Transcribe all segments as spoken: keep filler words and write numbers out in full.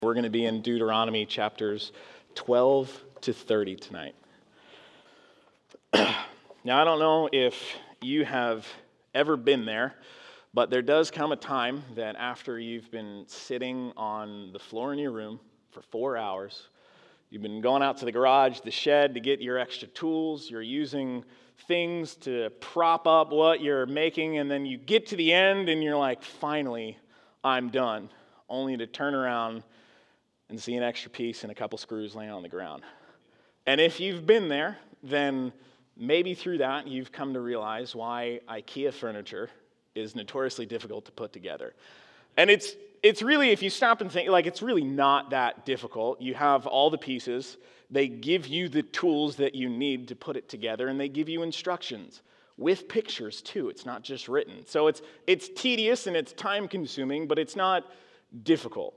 We're going to be in Deuteronomy chapters twelve to thirty tonight. Now, I don't know if you have ever been there, but there does come a time that after you've been sitting on the floor in your room for four hours, you've been going out to the garage, the shed to get your extra tools, you're using things to prop up what you're making, and then you get to the end and you're like, finally, I'm done, only to turn around and see an extra piece and a couple screws laying on the ground. And if you've been there, then maybe through that you've come to realize why IKEA furniture is notoriously difficult to put together. And it's it's really, if you stop and think, like it's really not that difficult. You have all the pieces. They give you the tools that you need to put it together, and they give you instructions with pictures too. It's not just written. So it's it's tedious and it's time consuming, but it's not difficult.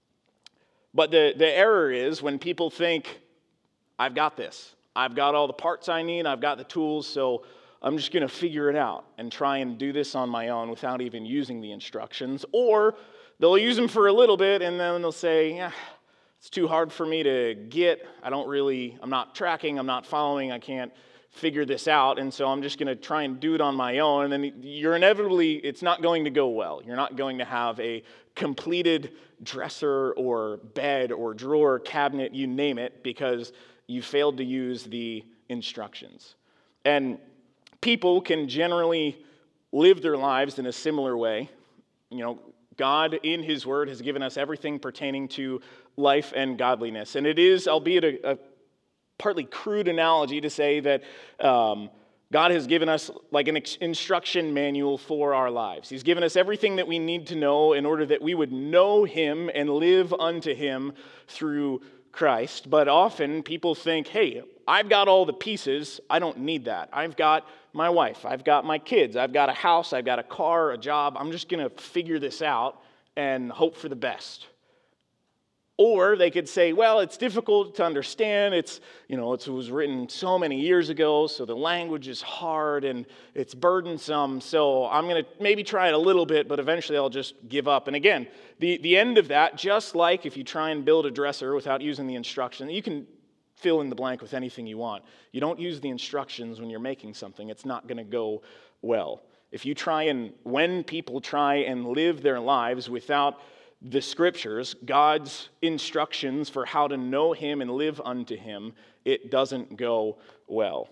But the, the error is when people think, I've got this. I've got all the parts I need. I've got the tools, so I'm just going to figure it out and try and do this on my own without even using the instructions. Or they'll use them for a little bit, and then they'll say, yeah, it's too hard for me to get. I don't really, I'm not tracking, I'm not following, I can't figure this out, and so I'm just going to try and do it on my own. And then you're inevitably, it's not going to go well. You're not going to have a completed dresser or bed or drawer, cabinet, you name it, because you failed to use the instructions. And people can generally live their lives in a similar way. You know, God in His Word has given us everything pertaining to life and godliness. And it is, albeit a, a partly crude analogy to say that um, God has given us like an instruction manual for our lives. He's given us everything that we need to know in order that we would know Him and live unto Him through Christ. But often people think, hey, I've got all the pieces. I don't need that. I've got my wife. I've got my kids. I've got a house. I've got a car, a job. I'm just going to figure this out and hope for the best. Or they could say, well, it's difficult to understand. It's, you know, it was written so many years ago, so the language is hard and it's burdensome. So I'm going to maybe try it a little bit, but eventually I'll just give up. And again, the, the end of that, just like if you try and build a dresser without using the instructions, you can fill in the blank with anything you want. You don't use the instructions when you're making something. It's not going to go well. If you try and, when people try and live their lives without the Scriptures, God's instructions for how to know Him and live unto Him, it doesn't go well.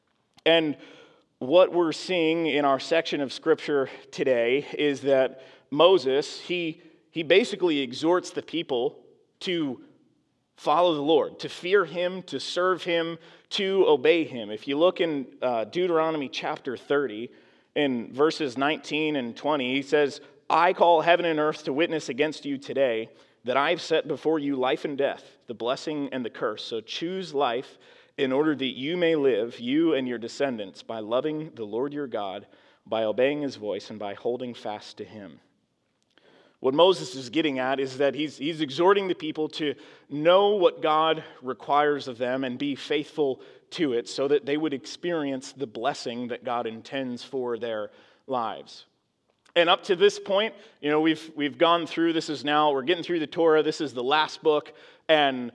And what we're seeing in our section of Scripture today is that Moses, he, he basically exhorts the people to follow the Lord, to fear Him, to serve Him, to obey Him. If you look in uh, Deuteronomy chapter thirty, in verses nineteen and twenty, he says, I call heaven and earth to witness against you today that I've set before you life and death, the blessing and the curse. So choose life in order that you may live, you and your descendants, by loving the Lord your God, by obeying His voice, and by holding fast to Him. What Moses is getting at is that he's, he's exhorting the people to know what God requires of them and be faithful to it so that they would experience the blessing that God intends for their lives. And up to this point, you know, we've we've gone through, this is now, we're getting through the Torah, this is the last book, and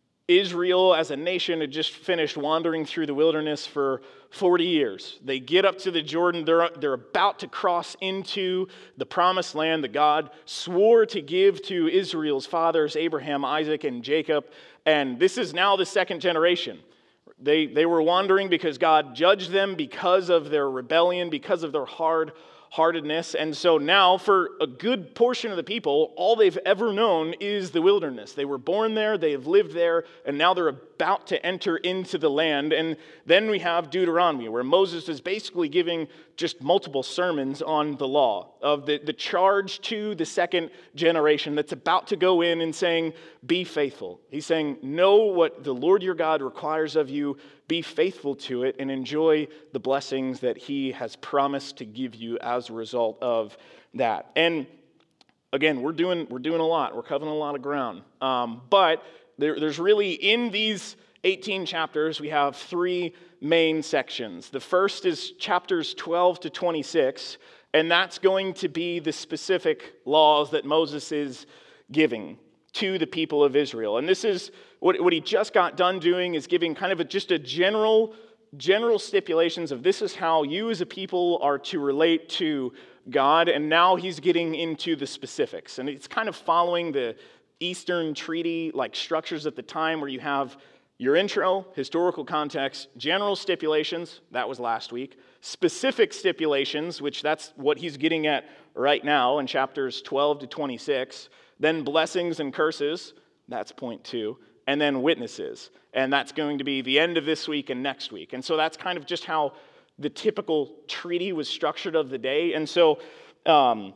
Israel as a nation had just finished wandering through the wilderness for forty years. They get up to the Jordan, they're, they're about to cross into the promised land that God swore to give to Israel's fathers, Abraham, Isaac, and Jacob, and this is now the second generation. They, they were wandering because God judged them because of their rebellion, because of their hard heartedness. And so now for a good portion of the people, all they've ever known is the wilderness. They were born there, they have lived there, and now they're about to enter into the land. And then we have Deuteronomy, where Moses is basically giving just multiple sermons on the law, of the, the charge to the second generation that's about to go in and saying, be faithful. He's saying, know what the Lord your God requires of you, be faithful to it, and enjoy the blessings that He has promised to give you as a result of that. And again, we're doing we're doing a lot. We're covering a lot of ground. Um, but there, there's really, in these eighteen chapters, we have three main sections. The first is chapters twelve to twenty-six, and that's going to be the specific laws that Moses is giving. to the people of Israel. And this is what, what he just got done doing, is giving kind of a, just a general, general stipulations of this is how you as a people are to relate to God. And now he's getting into the specifics. And it's kind of following the Eastern treaty like structures at the time, where you have your intro, historical context, general stipulations, that was last week, specific stipulations, which that's what he's getting at right now in chapters twelve to twenty-six, then blessings and curses, that's point two, and then witnesses. And that's going to be the end of this week and next week. And so that's kind of just how the typical treaty was structured of the day. And so um,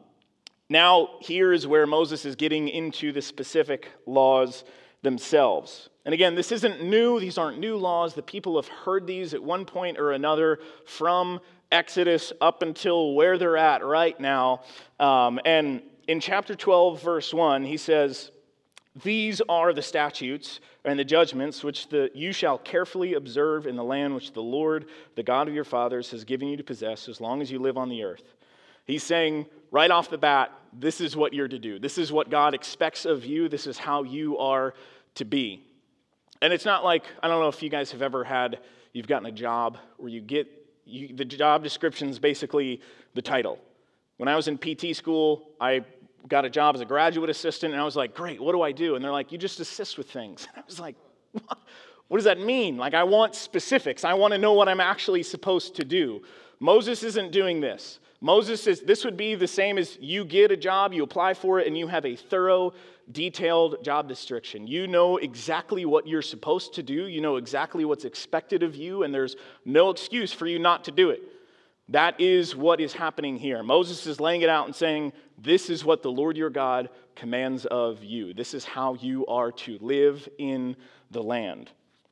now here is where Moses is getting into the specific laws themselves. And again, this isn't new. These aren't new laws. The people have heard these at one point or another from Exodus up until where they're at right now. Um, and in chapter twelve, verse one, he says, "These are the statutes and the judgments which the, you shall carefully observe in the land which the Lord, the God of your fathers, has given you to possess as long as you live on the earth." He's saying right off the bat, this is what you're to do. This is what God expects of you. This is how you are to be. And it's not like, I don't know if you guys have ever had, you've gotten a job where you get, you, the job description is basically the title. When I was in P T school, I got a job as a graduate assistant, and I was like, great, what do I do? And they're like, you just assist with things. I was like, what? What does that mean? Like, I want specifics. I want to know what I'm actually supposed to do. Moses isn't doing this. Moses says this would be the same as you get a job, you apply for it, and you have a thorough, detailed job description. You know exactly what you're supposed to do. You know exactly what's expected of you, and there's no excuse for you not to do it. That is what is happening here. Moses is laying it out and saying, this is what the Lord your God commands of you. This is how you are to live in the land.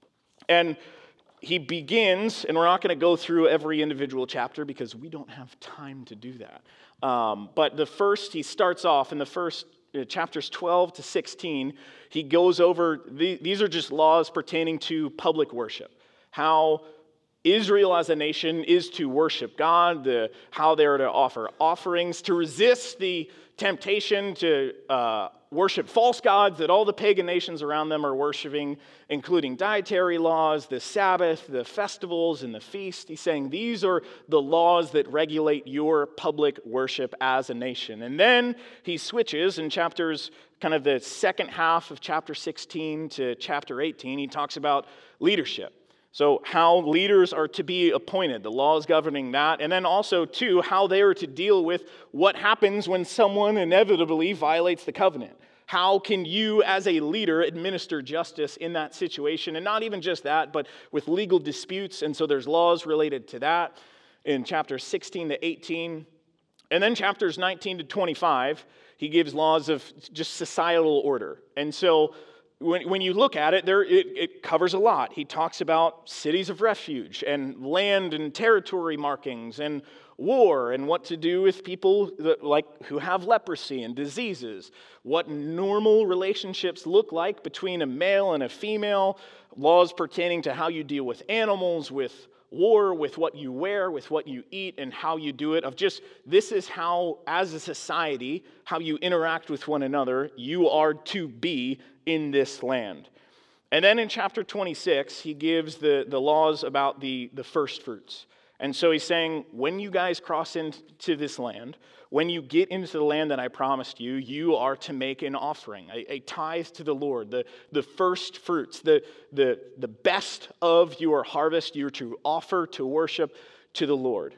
And he begins, and we're not going to go through every individual chapter because we don't have time to do that. Um, but the first, he starts off in the first uh, chapters twelve to sixteen, he goes over, the, these are just laws pertaining to public worship. How Israel as a nation is to worship God, the, how they're to offer offerings, to resist the temptation to uh, worship false gods that all the pagan nations around them are worshiping, including dietary laws, the Sabbath, the festivals, and the feast. He's saying these are the laws that regulate your public worship as a nation. And then he switches in chapters, kind of the second half of chapter sixteen to chapter eighteen, he talks about leadership. So how leaders are to be appointed, the laws governing that, and then also, too, how they are to deal with what happens when someone inevitably violates the covenant. How can you, as a leader, administer justice in that situation? And not even just that, but with legal disputes, and so there's laws related to that in chapters sixteen to eighteen. And then chapters nineteen to twenty-five, he gives laws of just societal order. And so When, when you look at it, there it, it covers a lot. He talks about cities of refuge and land and territory markings and war and what to do with people that, like who have leprosy and diseases, what normal relationships look like between a male and a female, laws pertaining to how you deal with animals, with war, with what you wear, with what you eat, and how you do it. Of just, this is how, as a society, how you interact with one another, you are to be in this land. And then in chapter twenty-six, he gives the, the laws about the, the first fruits. And so he's saying, when you guys cross into this land, when you get into the land that I promised you, you are to make an offering, a, a tithe to the Lord, the, the first fruits, the, the, the best of your harvest you're to offer to worship to the Lord.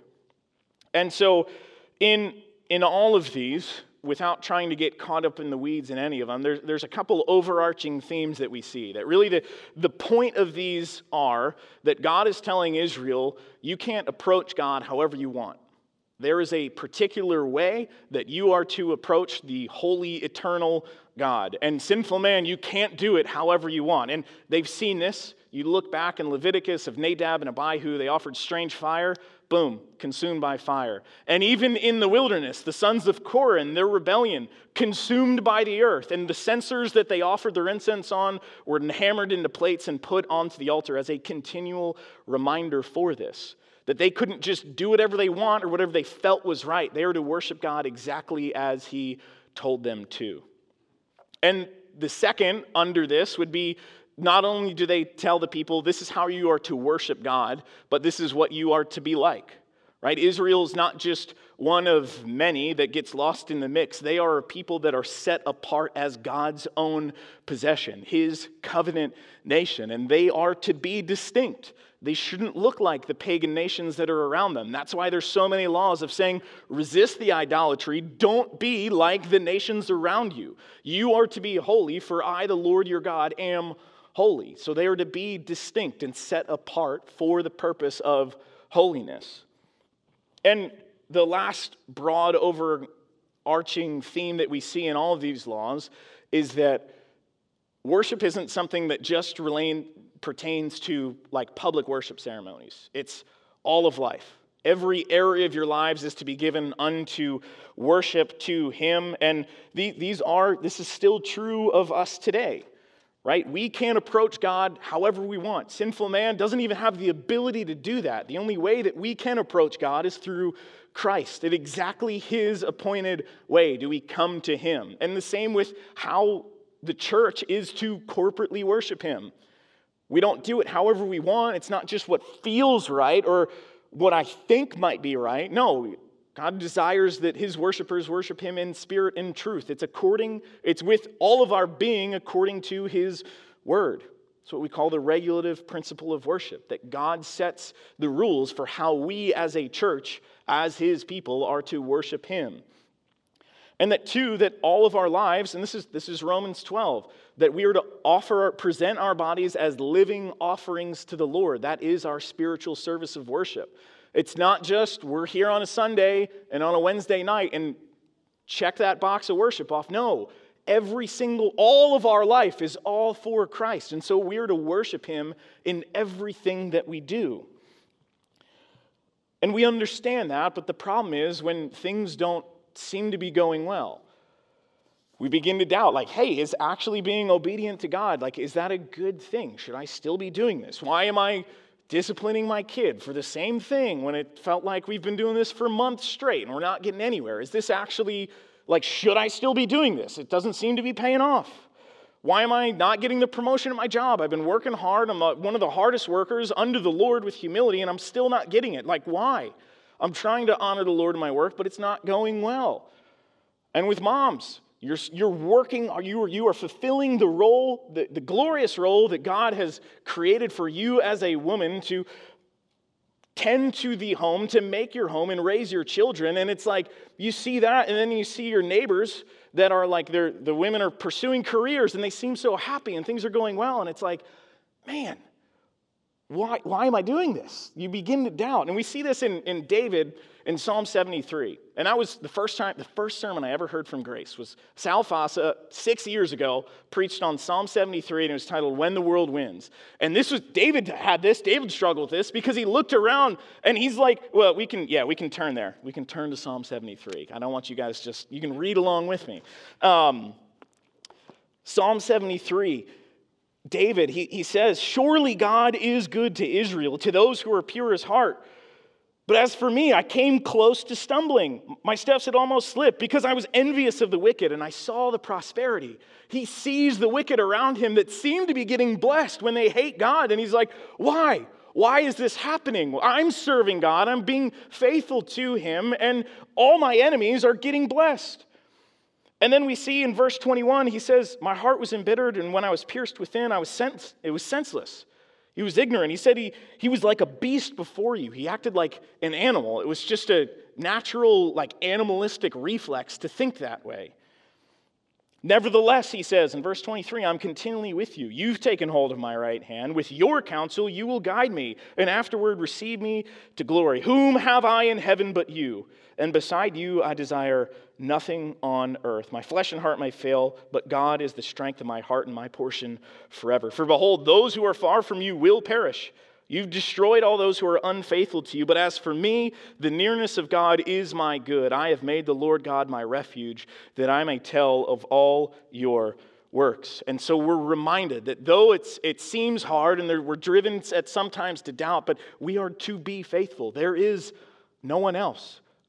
And so in, in all of these, without trying to get caught up in the weeds in any of them, there's, there's a couple overarching themes that we see. That really the, the point of these are that God is telling Israel, you can't approach God however you want. There is a particular way that you are to approach the holy, eternal God. And sinful man, you can't do it however you want. And they've seen this. You look back in Leviticus of Nadab and Abihu, they offered strange fire. Boom, consumed by fire. And even in the wilderness, the sons of Korah in their rebellion, consumed by the earth. And the censers that they offered their incense on were hammered into plates and put onto the altar as a continual reminder for this. That they couldn't just do whatever they want or whatever they felt was right. They were to worship God exactly as he told them to. And the second under this would be, not only do they tell the people, this is how you are to worship God, but this is what you are to be like, right? Israel's not just one of many that gets lost in the mix. They are a people that are set apart as God's own possession, his covenant nation, and they are to be distinct. They shouldn't look like the pagan nations that are around them. That's why there's so many laws of saying, resist the idolatry, don't be like the nations around you. You are to be holy, for I, the Lord your God, am holy. So they are to be distinct and set apart for the purpose of holiness. And the last broad overarching theme that we see in all of these laws is that worship isn't something that just remain, pertains to like public worship ceremonies. It's all of life. Every area of your lives is to be given unto worship to him. And the, these are, this is still true of us today. Right? We can't approach God however we want. Sinful man doesn't even have the ability to do that. The only way that we can approach God is through Christ. In exactly his appointed way do we come to him. And the same with how the church is to corporately worship him. We don't do it however we want. It's not just what feels right or what I think might be right. No, God desires that his worshipers worship him in spirit and truth. It's according, it's with all of our being according to his word. It's what we call the regulative principle of worship, that God sets the rules for how we as a church, as his people, are to worship him. And that too, that all of our lives, and this is this is Romans twelve, that we are to offer, present our bodies as living offerings to the Lord. That is our spiritual service of worship. It's not just we're here on a Sunday and on a Wednesday night and check that box of worship off. No, every single, all of our life is all for Christ. And so we're to worship him in everything that we do. And we understand that, but the problem is when things don't seem to be going well, we begin to doubt, like, hey, is actually being obedient to God, like, is that a good thing? Should I still be doing this? Why am I disciplining my kid for the same thing when it felt like we've been doing this for months straight and we're not getting anywhere? Is this actually, like, should I still be doing this? It doesn't seem to be paying off. Why am I not getting the promotion at my job? I've been working hard. I'm one of the hardest workers under the Lord with humility, and I'm still not getting it. Like, why? I'm trying to honor the Lord in my work, but it's not going well. And with moms, You're, you're working, you are, you are fulfilling the role, the, the glorious role that God has created for you as a woman to tend to the home, to make your home and raise your children. And it's like, you see that, and then you see your neighbors that are like, they're, the women are pursuing careers, and they seem so happy, and things are going well. And it's like, man, why, why am I doing this? You begin to doubt. And we see this in, in David in Psalm seventy-three. And that was the first time, the first sermon I ever heard from Grace was Sal Fassa, six years ago, preached on Psalm seventy-three, and it was titled, When the World Wins. And this was, David had this, David struggled with this, because he looked around, and he's like, well, we can, yeah, we can turn there. We can turn to Psalm seventy-three. I don't want you guys just, you can read along with me. Um, Psalm seventy-three, David, he, he says, surely God is good to Israel, to those who are pure as heart. But as for me, I came close to stumbling. My steps had almost slipped because I was envious of the wicked and I saw the prosperity. He sees the wicked around him that seem to be getting blessed when they hate God. And he's like, why? Why is this happening? Well, I'm serving God. I'm being faithful to him. And all my enemies are getting blessed. And then we see in verse twenty-one, he says, my heart was embittered, and when I was pierced within, I was sens- it was senseless. He was ignorant. He said he, he was like a beast before you. He acted like an animal. It was just a natural, like animalistic reflex to think that way. Nevertheless, he says in verse twenty-three, I'm continually with you. You've taken hold of my right hand. With your counsel you will guide me, and afterward receive me to glory. Whom have I in heaven but you? And beside you I desire nothing on earth. My flesh and heart may fail, but God is the strength of my heart and my portion forever. For behold, those who are far from you will perish. You've destroyed all those who are unfaithful to you. But as for me, the nearness of God is my good. I have made the Lord God my refuge, that I may tell of all your works. And so we're reminded that though it's it seems hard and there, we're driven at sometimes to doubt, but we are to be faithful. There is no one else.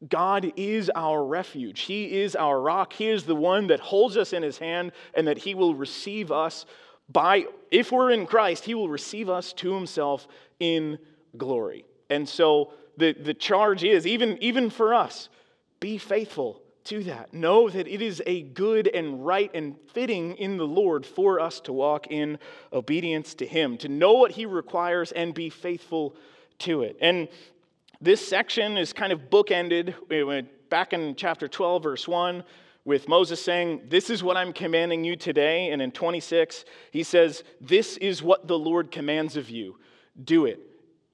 God is our refuge. He is our rock. He is the one that holds us in his hand, and that he will receive us by, if we're in Christ, he will receive us to himself in glory. And so the, the charge is, even, even for us, be faithful to that. Know that it is a good and right and fitting in the Lord for us to walk in obedience to him, to know what he requires and be faithful to it. And this section is kind of bookended back in chapter twelve, verse one, with Moses saying, this is what I'm commanding you today. And in twenty-six, he says, this is what the Lord commands of you. Do it.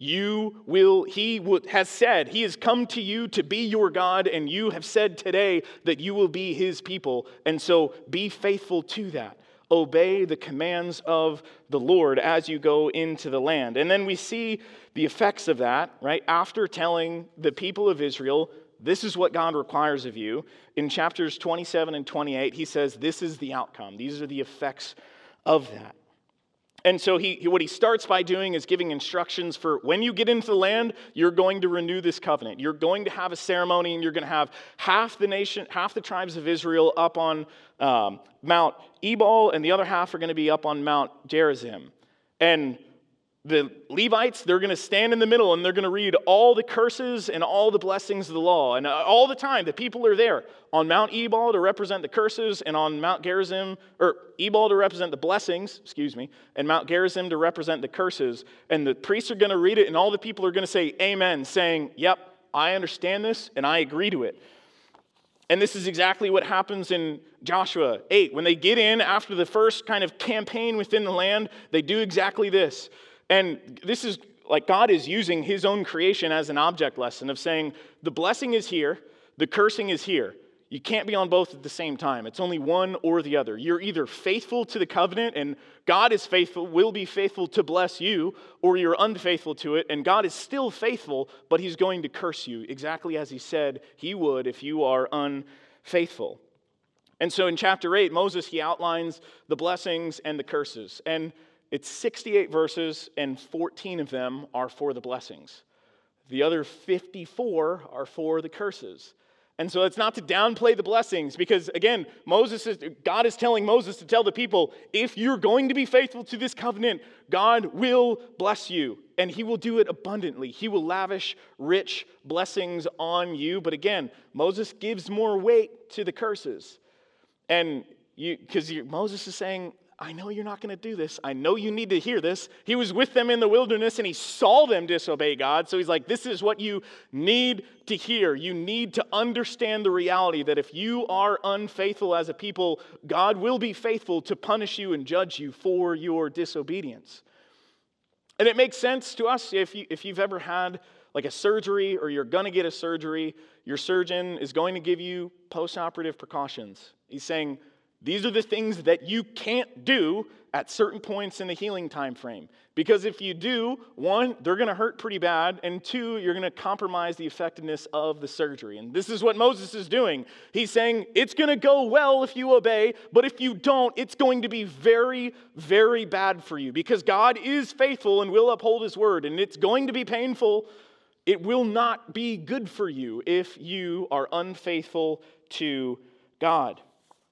You will, he would, has said, he has come to you to be your God, and you have said today that you will be his people. And so be faithful to that. Obey the commands of the Lord as you go into the land. And then we see the effects of that, right? After telling the people of Israel, this is what God requires of you. In chapters twenty-seven and twenty-eight, he says, this is the outcome. These are the effects of that. And so he, what he starts by doing is giving instructions for when you get into the land, you're going to renew this covenant. You're going to have a ceremony, and you're going to have half the nation, half the tribes of Israel up on um, Mount Ebal, and the other half are going to be up on Mount Gerizim. And the Levites, they're going to stand in the middle, and they're going to read all the curses and all the blessings of the law. And all the time, the people are there on Mount Ebal to represent the curses, and on Mount Gerizim, or Ebal to represent the blessings, excuse me, and Mount Gerizim to represent the curses. And the priests are going to read it, and all the people are going to say amen, saying, yep, I understand this, and I agree to it. And this is exactly what happens in Joshua eight. When they get in after the first kind of campaign within the land, they do exactly this. And this is like God is using his own creation as an object lesson of saying, the blessing is here, the cursing is here. You can't be on both at the same time. It's only one or the other. You're either faithful to the covenant, and God is faithful, will be faithful to bless you, or you're unfaithful to it, and God is still faithful, but he's going to curse you, exactly as he said he would if you are unfaithful. And so in chapter eight, Moses, he outlines the blessings and the curses. And it's sixty-eight verses, and fourteen of them are for the blessings. The other fifty-four are for the curses. And so it's not to downplay the blessings, because again, Moses is, God is telling Moses to tell the people, if you're going to be faithful to this covenant, God will bless you, and he will do it abundantly. He will lavish rich blessings on you. But again, Moses gives more weight to the curses. And you, because Moses is saying, I know you're not going to do this. I know you need to hear this. He was with them in the wilderness, and he saw them disobey God. So he's like, this is what you need to hear. You need to understand the reality that if you are unfaithful as a people, God will be faithful to punish you and judge you for your disobedience. And it makes sense to us if, you, if you've ever had like a surgery, or you're going to get a surgery, your surgeon is going to give you post-operative precautions. He's saying, these are the things that you can't do at certain points in the healing time frame. Because if you do, one, they're going to hurt pretty bad, and two, you're going to compromise the effectiveness of the surgery. And this is what Moses is doing. He's saying, it's going to go well if you obey, but if you don't, it's going to be very, very bad for you. Because God is faithful and will uphold his word, and it's going to be painful. It will not be good for you if you are unfaithful to God.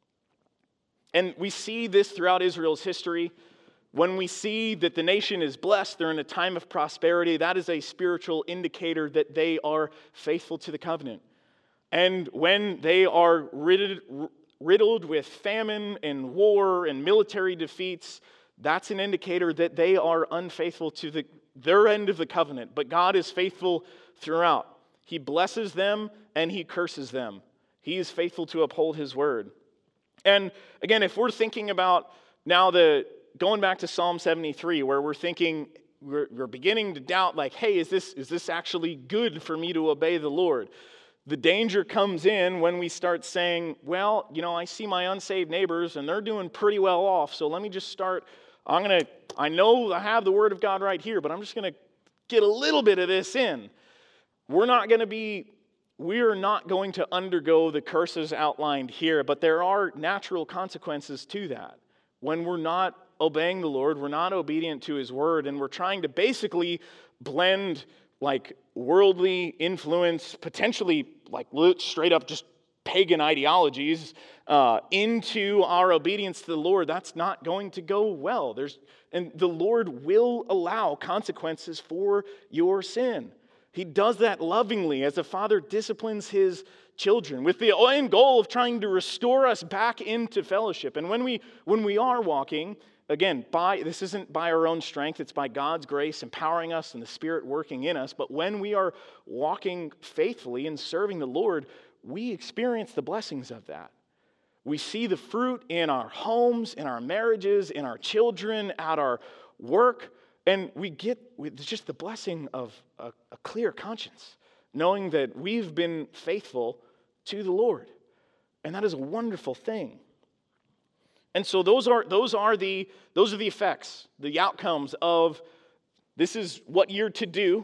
And we see this throughout Israel's history. When we see that the nation is blessed, they're in a time of prosperity, that is a spiritual indicator that they are faithful to the covenant. And when they are riddled, riddled with famine and war and military defeats, that's an indicator that they are unfaithful to the, their end of the covenant. But God is faithful throughout. He blesses them and he curses them. He is faithful to uphold his word. And again, if we're thinking about now the going back to Psalm seventy-three, where we're thinking, we're, we're beginning to doubt, like, hey, is this is this actually good for me to obey the Lord? The danger comes in when we start saying, well, you know, I see my unsaved neighbors and they're doing pretty well off, so let me just start, I'm going to, I know I have the word of God right here, but I'm just going to get a little bit of this in. We're not going to be We're not going to undergo the curses outlined here, but there are natural consequences to that. When we're not obeying the Lord, we're not obedient to his word, and we're trying to basically blend like worldly influence, potentially like straight up just pagan ideologies uh, into our obedience to the Lord, that's not going to go well. There's, and the Lord will allow consequences for your sin. He does that lovingly as a father disciplines his children with the end goal of trying to restore us back into fellowship. And when we when we are walking, again, by this isn't by our own strength, it's by God's grace empowering us and the Spirit working in us. But when we are walking faithfully and serving the Lord, we experience the blessings of that. We see the fruit in our homes, in our marriages, in our children, at our work, and we get just the blessing of a, a clear conscience, knowing that we've been faithful to the Lord. And that is a wonderful thing. And so those are those are the those are the effects, the outcomes of this is what you're to do.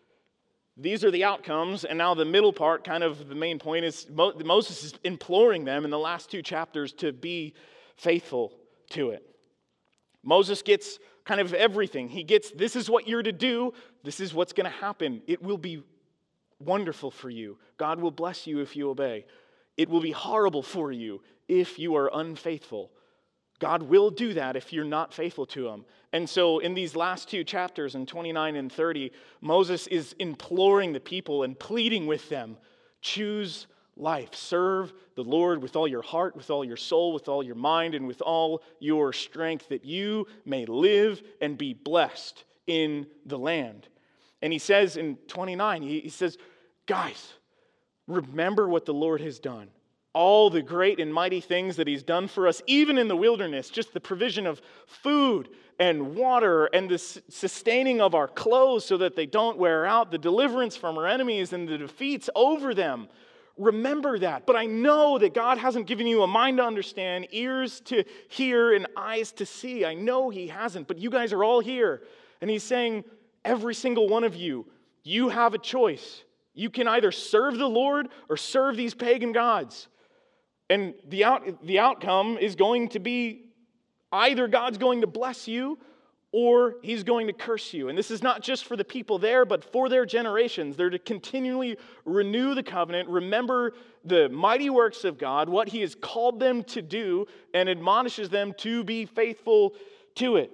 These are the outcomes, and now the middle part, kind of the main point, is Moses is imploring them in the last two chapters to be faithful to it. Moses gets kind of everything. He gets, this is what you're to do. This is what's going to happen. It will be wonderful for you. God will bless you if you obey. It will be horrible for you if you are unfaithful. God will do that if you're not faithful to him. And so in these last two chapters, in twenty-nine and thirty, Moses is imploring the people and pleading with them, choose life. Serve the Lord with all your heart, with all your soul, with all your mind, and with all your strength, that you may live and be blessed in the land. And he says in twenty-nine, he, he says, guys, remember what the Lord has done. All the great and mighty things that he's done for us, even in the wilderness, just the provision of food and water and the sustaining of our clothes so that they don't wear out, the deliverance from our enemies and the defeats over them. Remember that. But I know that God hasn't given you a mind to understand, ears to hear, and eyes to see. I know he hasn't, but you guys are all here. And he's saying, every single one of you, you have a choice. You can either serve the Lord or serve these pagan gods. And the out, the outcome is going to be either God's going to bless you or he's going to curse you. And this is not just for the people there, but for their generations. They're to continually renew the covenant, remember the mighty works of God, what he has called them to do, and admonishes them to be faithful to it.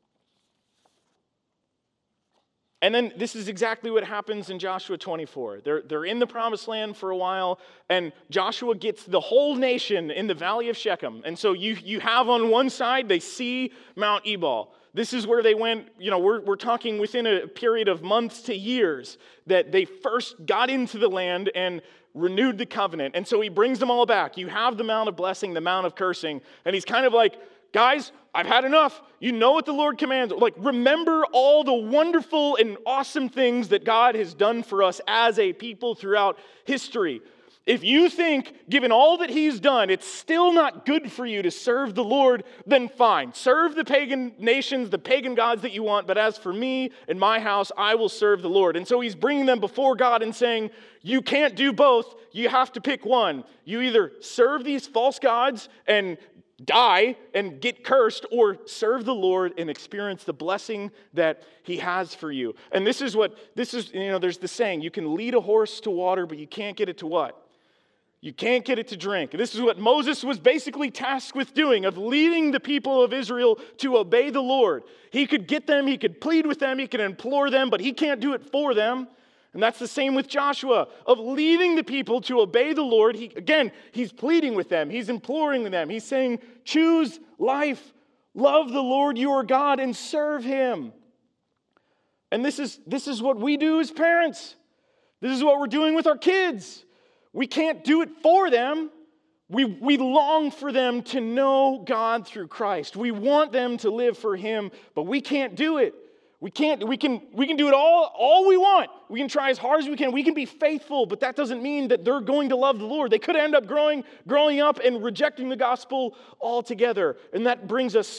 And then this is exactly what happens in Joshua twenty-four. They're, they're in the promised land for a while, and Joshua gets the whole nation in the valley of Shechem. And so you, you have on one side, they see Mount Ebal. This is where they went, you know, we're, we're talking within a period of months to years that they first got into the land and renewed the covenant. And so he brings them all back. You have the mount of blessing, the mount of cursing, and he's kind of like, guys, I've had enough. You know what the Lord commands. Like, remember all the wonderful and awesome things that God has done for us as a people throughout history. If you think, given all that he's done, it's still not good for you to serve the Lord, then fine. Serve the pagan nations, the pagan gods that you want, but as for me and my house, I will serve the Lord. And so he's bringing them before God and saying, you can't do both. You have to pick one. You either serve these false gods and die and get cursed, or serve the Lord and experience the blessing that he has for you. And this is what, this is, you know, there's the saying, you can lead a horse to water, but you can't get it to what? You can't get it to drink. This is what Moses was basically tasked with doing, of leading the people of Israel to obey the Lord. He could get them, he could plead with them, he could implore them, but he can't do it for them. And that's the same with Joshua, of leading the people to obey the Lord. He, again, he's pleading with them. He's imploring them. He's saying, choose life, love the Lord your God, and serve him. And this is, this is what we do as parents. This is what we're doing with our kids. We can't do it for them. We, we long for them to know God through Christ. We want them to live for him, but we can't do it. We can't, we can, we can do it all, all we want. We can try as hard as we can. We can be faithful, but that doesn't mean that they're going to love the Lord. They could end up growing, growing up and rejecting the gospel altogether. And that brings us such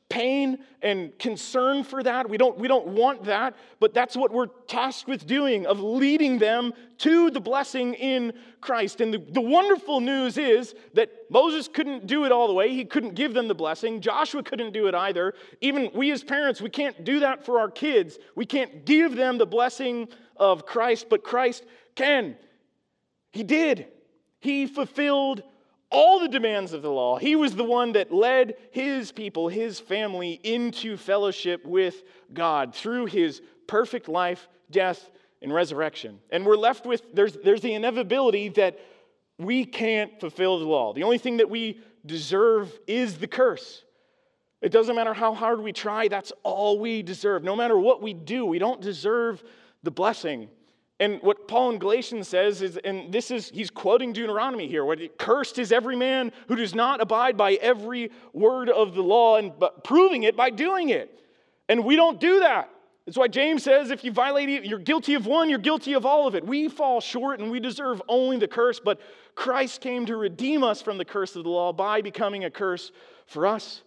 pain and concern for that. We don't, we don't want that, but that's what we're tasked with doing, of leading them to the blessing in Christ. And the, the wonderful news is that Moses couldn't do it all the way. He couldn't give them the blessing. Joshua couldn't do it either. Even we as parents, we can't do that for our kids. We can't give them the blessing of Christ, but Christ can. He did. He fulfilled all the demands of the law. He was the one that led his people, his family, into fellowship with God through his perfect life, death, and resurrection. And we're left with, there's, there's the inevitability that we can't fulfill the law. The only thing that we deserve is the curse. It doesn't matter how hard we try, that's all we deserve. No matter what we do, we don't deserve the blessing. And what Paul in Galatians says is, and this is, he's quoting Deuteronomy here, what cursed is every man who does not abide by every word of the law, and but proving it by doing it. And we don't do that. That's why James says if you violate it, you're guilty of one, you're guilty of all of it. We fall short and we deserve only the curse, but Christ came to redeem us from the curse of the law by becoming a curse for us.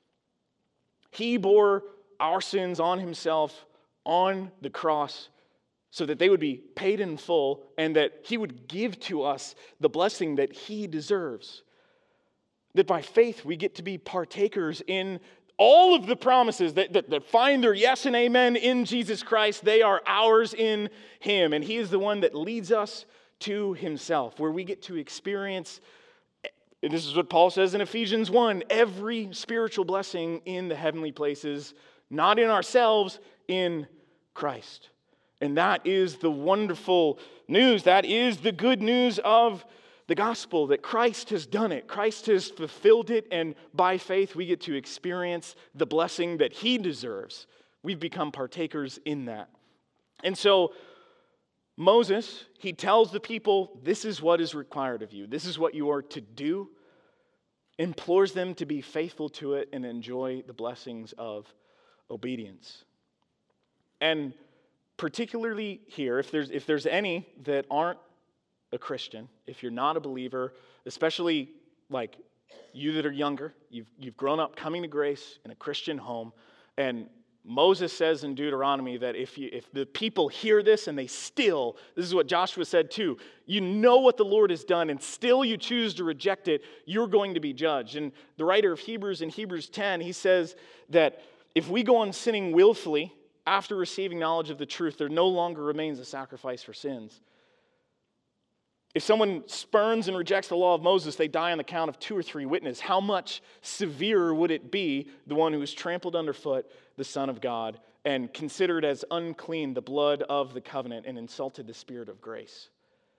He bore our sins on himself on the cross, so that they would be paid in full and that he would give to us the blessing that he deserves. That by faith we get to be partakers in all of the promises that, that, that find their yes and amen in Jesus Christ. They are ours in him. And he is the one that leads us to himself, where we get to experience, and this is what Paul says in Ephesians one, every spiritual blessing in the heavenly places, not in ourselves, in Christ. And that is the wonderful news. That is the good news of the gospel, that Christ has done it. Christ has fulfilled it, and by faith we get to experience the blessing that he deserves. We've become partakers in that. And so Moses, he tells the people, this is what is required of you. This is what you are to do. Implores them to be faithful to it and enjoy the blessings of obedience. And particularly here, if there's if there's any that aren't a Christian, if you're not a believer, especially like you that are younger, you've you've grown up coming to grace in a Christian home, and Moses says in Deuteronomy that if you if the people hear this and they still, this is what Joshua said too, you know what the Lord has done and still you choose to reject it, you're going to be judged. And the writer of Hebrews in Hebrews ten, he says that if we go on sinning willfully, after receiving knowledge of the truth, there no longer remains a sacrifice for sins. If someone spurns and rejects the law of Moses, they die on the count of two or three witnesses. How much severer would it be the one who has trampled underfoot the Son of God and considered as unclean the blood of the covenant and insulted the Spirit of grace?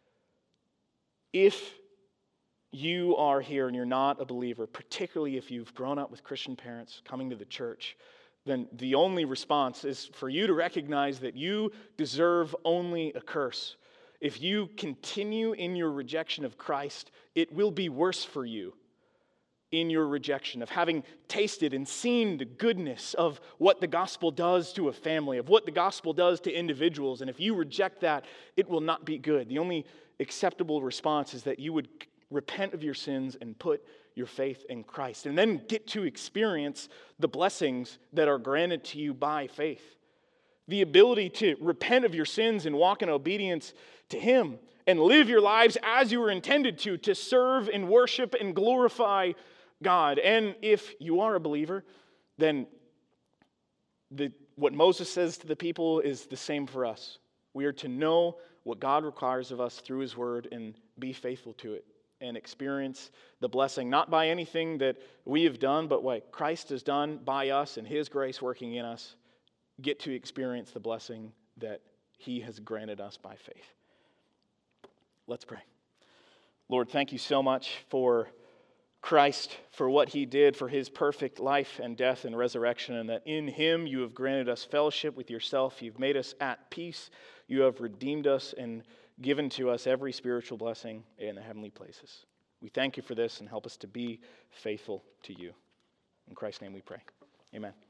If you are here and you're not a believer, particularly if you've grown up with Christian parents coming to the church, then the only response is for you to recognize that you deserve only a curse. If you continue in your rejection of Christ, it will be worse for you in your rejection of having tasted and seen the goodness of what the gospel does to a family, of what the gospel does to individuals. And if you reject that, it will not be good. The only acceptable response is that you would repent of your sins and put your faith in Christ, and then get to experience the blessings that are granted to you by faith. The ability to repent of your sins and walk in obedience to him and live your lives as you were intended to, to serve and worship and glorify God. And if you are a believer, then the, what Moses says to the people is the same for us. We are to know what God requires of us through his word and be faithful to it, and experience the blessing, not by anything that we have done, but what Christ has done by us and his grace working in us, get to experience the blessing that he has granted us by faith. Let's pray. Lord, thank you so much for Christ, for what he did, for his perfect life and death and resurrection, and that in him you have granted us fellowship with yourself. You've made us at peace. You have redeemed us and given to us every spiritual blessing in the heavenly places. We thank you for this and help us to be faithful to you. In Christ's name we pray. Amen.